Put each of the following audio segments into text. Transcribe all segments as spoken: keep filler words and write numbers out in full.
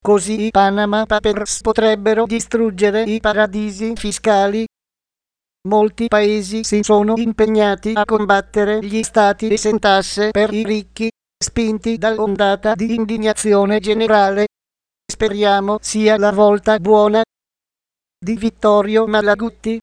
Così i Panama Papers potrebbero distruggere i paradisi fiscali. Molti paesi si sono impegnati a combattere gli stati esentasse per i ricchi, spinti dall'ondata di indignazione generale. Speriamo sia la volta buona. Di Vittorio Malaguti.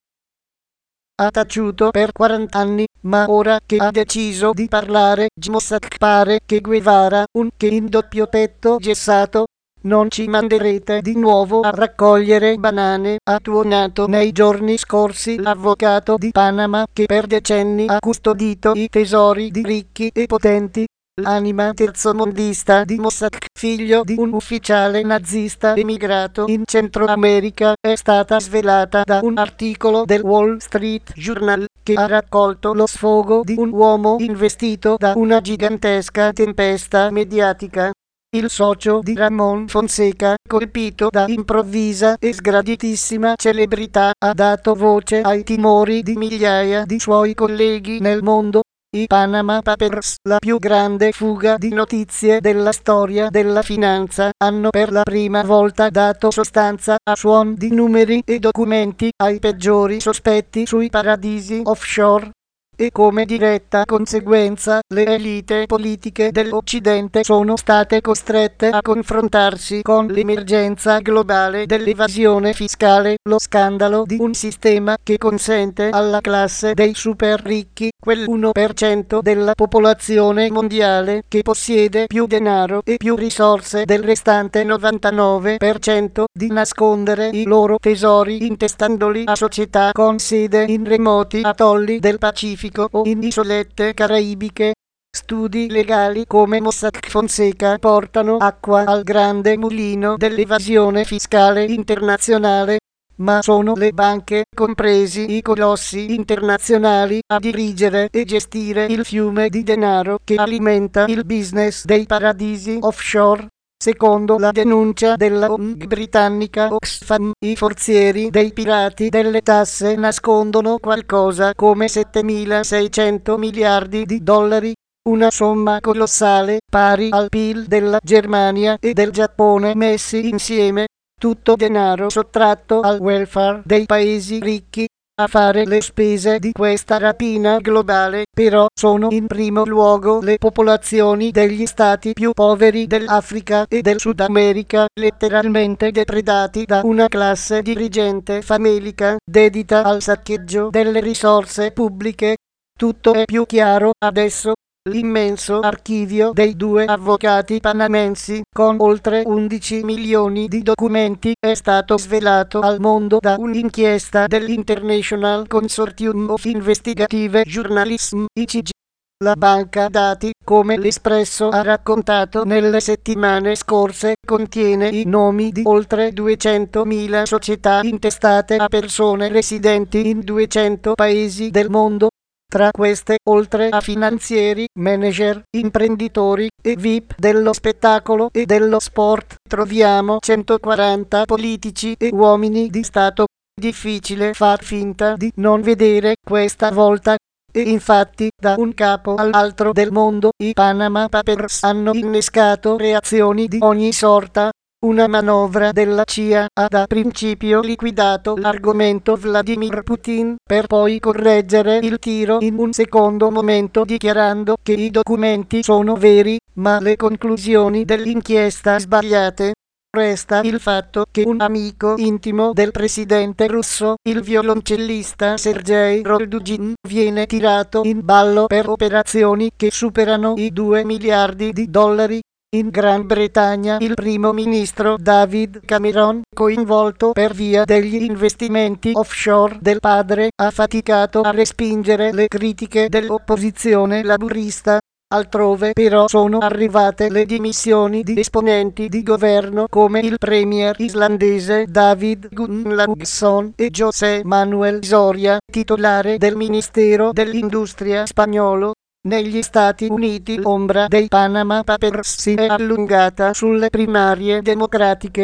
Ha taciuto per quaranta anni, ma ora che ha deciso di parlare, Mossack pare che Guevara, un che in doppio petto gessato. Non ci manderete di nuovo a raccogliere banane, ha tuonato nei giorni scorsi l'avvocato di Panama che per decenni ha custodito i tesori di ricchi e potenti. L'anima terzomondista di Mossack, figlio di un ufficiale nazista emigrato in Centro America, è stata svelata da un articolo del Wall Street Journal che ha raccolto lo sfogo di un uomo investito da una gigantesca tempesta mediatica. Il socio di Ramon Fonseca, colpito da improvvisa e sgraditissima celebrità, ha dato voce ai timori di migliaia di suoi colleghi nel mondo. I Panama Papers, la più grande fuga di notizie della storia della finanza, hanno per la prima volta dato sostanza a suon di numeri e documenti ai peggiori sospetti sui paradisi offshore. E come diretta conseguenza, le elite politiche dell'Occidente sono state costrette a confrontarsi con l'emergenza globale dell'evasione fiscale, lo scandalo di un sistema che consente alla classe dei super ricchi, quell'uno per cento della popolazione mondiale che possiede più denaro e più risorse del restante novantanove per cento, di nascondere i loro tesori intestandoli a società con sede in remoti atolli del Pacifico o in isolette caraibiche. Studi legali come Mossack Fonseca portano acqua al grande mulino dell'evasione fiscale internazionale, ma sono le banche, compresi i colossi internazionali, a dirigere e gestire il fiume di denaro che alimenta il business dei paradisi offshore. Secondo la denuncia della O N G britannica Oxfam, i forzieri dei pirati delle tasse nascondono qualcosa come settemilaseicento miliardi di dollari, una somma colossale pari al P I L della Germania e del Giappone messi insieme, tutto denaro sottratto al welfare dei paesi ricchi. A fare le spese di questa rapina globale, però, sono in primo luogo le popolazioni degli stati più poveri dell'Africa e del Sud America, letteralmente depredati da una classe dirigente famelica, dedita al saccheggio delle risorse pubbliche. Tutto è più chiaro adesso. L'immenso archivio dei due avvocati panamensi, con oltre undici milioni di documenti, è stato svelato al mondo da un'inchiesta dell'International Consortium of Investigative Journalism, I C J. La banca dati, come l'Espresso ha raccontato nelle settimane scorse, contiene i nomi di oltre duecentomila società intestate a persone residenti in duecento paesi del mondo. Tra queste, oltre a finanzieri, manager, imprenditori e V I P dello spettacolo e dello sport, troviamo centoquaranta politici e uomini di Stato. Difficile far finta di non vedere questa volta. E infatti, da un capo all'altro del mondo, i Panama Papers hanno innescato reazioni di ogni sorta. Una manovra della C I A ha da principio liquidato l'argomento Vladimir Putin, per poi correggere il tiro in un secondo momento dichiarando che i documenti sono veri, ma le conclusioni dell'inchiesta sbagliate. Resta il fatto che un amico intimo del presidente russo, il violoncellista Sergei Roldugin, viene tirato in ballo per operazioni che superano i due miliardi di dollari. In Gran Bretagna il primo ministro David Cameron, coinvolto per via degli investimenti offshore del padre, ha faticato a respingere le critiche dell'opposizione laburista. Altrove però sono arrivate le dimissioni di esponenti di governo come il premier islandese David Gunnlaugsson e José Manuel Soria, titolare del Ministero dell'Industria spagnolo. Negli Stati Uniti l'ombra dei Panama Papers si è allungata sulle primarie democratiche.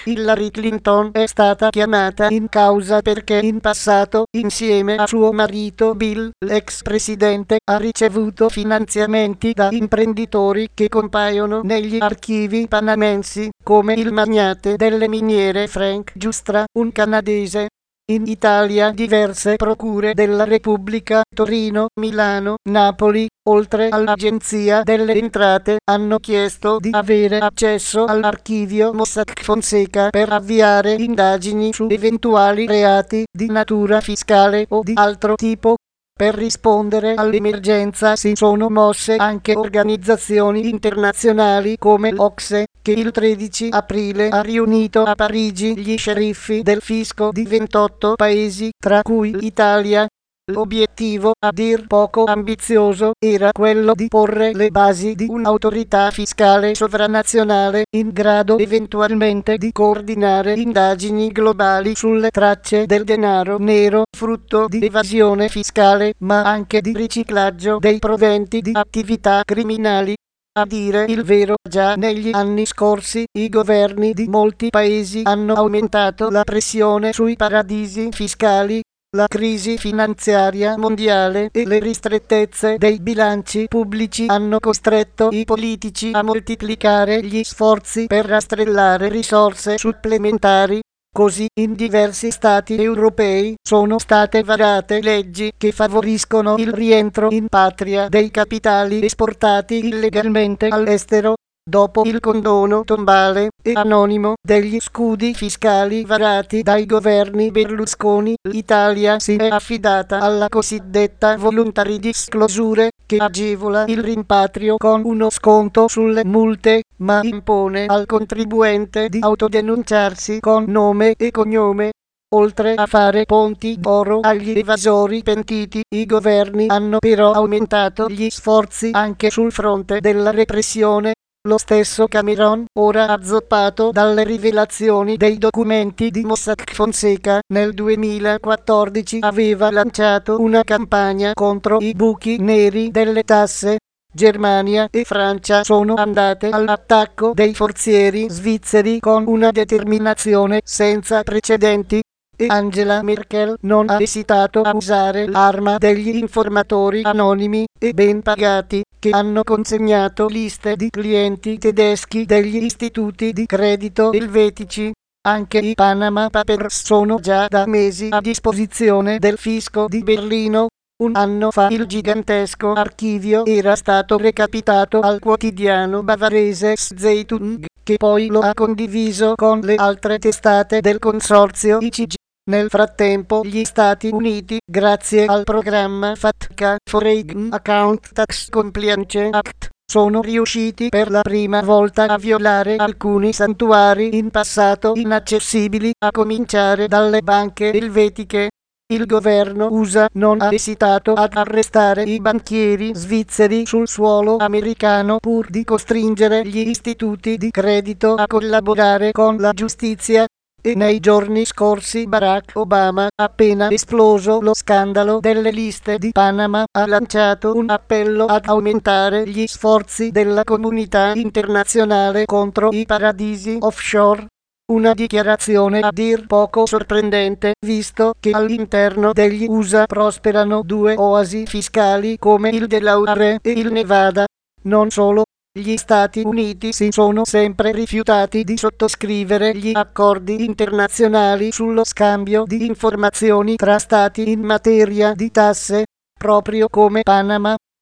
Hillary Clinton è stata chiamata in causa perché in passato, insieme a suo marito Bill, l'ex presidente, ha ricevuto finanziamenti da imprenditori che compaiono negli archivi panamensi, come il magnate delle miniere Frank Giustra, un canadese. In Italia diverse procure della Repubblica, Torino, Milano, Napoli, oltre all'Agenzia delle Entrate, hanno chiesto di avere accesso all'archivio Mossack Fonseca per avviare indagini su eventuali reati di natura fiscale o di altro tipo. Per rispondere all'emergenza si sono mosse anche organizzazioni internazionali come l'O C S E, che il tredici aprile ha riunito a Parigi gli sceriffi del fisco di ventotto paesi, tra cui l'Italia. L'obiettivo, a dir poco ambizioso, era quello di porre le basi di un'autorità fiscale sovranazionale in grado eventualmente di coordinare indagini globali sulle tracce del denaro nero, frutto di evasione fiscale, ma anche di riciclaggio dei proventi di attività criminali. A dire il vero, già negli anni scorsi i governi di molti paesi hanno aumentato la pressione sui paradisi fiscali. La crisi finanziaria mondiale e le ristrettezze dei bilanci pubblici hanno costretto i politici a moltiplicare gli sforzi per rastrellare risorse supplementari. Così, in diversi stati europei sono state varate leggi che favoriscono il rientro in patria dei capitali esportati illegalmente all'estero. Dopo il condono tombale e anonimo degli scudi fiscali varati dai governi Berlusconi, l'Italia si è affidata alla cosiddetta voluntary disclosure, che agevola il rimpatrio con uno sconto sulle multe, ma impone al contribuente di autodenunciarsi con nome e cognome. Oltre a fare ponti d'oro agli evasori pentiti, i governi hanno però aumentato gli sforzi anche sul fronte della repressione. Lo stesso Cameron, ora azzoppato dalle rivelazioni dei documenti di Mossack Fonseca, nel duemilaquattordici aveva lanciato una campagna contro i buchi neri delle tasse. Germania e Francia sono andate all'attacco dei forzieri svizzeri con una determinazione senza precedenti. E Angela Merkel non ha esitato a usare l'arma degli informatori anonimi e ben pagati, che hanno consegnato liste di clienti tedeschi degli istituti di credito elvetici. Anche i Panama Papers sono già da mesi a disposizione del fisco di Berlino. Un anno fa il gigantesco archivio era stato recapitato al quotidiano bavarese Zeitung, che poi lo ha condiviso con le altre testate del consorzio I C G. Nel frattempo gli Stati Uniti, grazie al programma FATCA Foreign Account Tax Compliance Act, sono riusciti per la prima volta a violare alcuni santuari in passato inaccessibili, a cominciare dalle banche elvetiche. Il governo U S A non ha esitato ad arrestare i banchieri svizzeri sul suolo americano pur di costringere gli istituti di credito a collaborare con la giustizia. E nei giorni scorsi Barack Obama, appena esploso lo scandalo delle liste di Panama, ha lanciato un appello ad aumentare gli sforzi della comunità internazionale contro i paradisi offshore. Una dichiarazione a dir poco sorprendente, visto che all'interno degli U S A prosperano due oasi fiscali come il Delaware e il Nevada. Non solo. Gli Stati Uniti si sono sempre rifiutati di sottoscrivere gli accordi internazionali sullo scambio di informazioni tra stati in materia di tasse, proprio come Panama.